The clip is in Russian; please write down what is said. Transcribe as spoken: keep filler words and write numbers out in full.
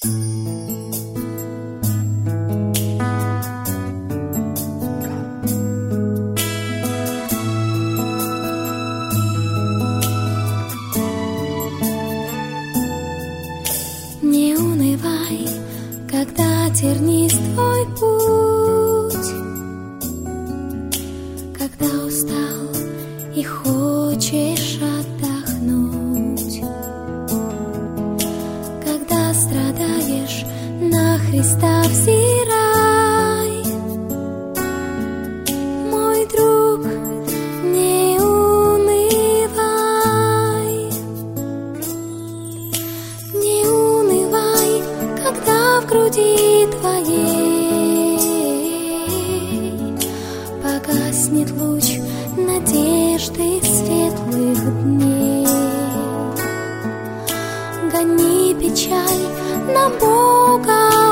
Не унывай, когда тернист твой путь, когда устал и хочешь отдохнуть, когда страдаешь, на Христа взирай. Мой друг, не унывай, не унывай, когда в груди твоей погаснет луч надежды светлых дней. Гони печаль на Бога,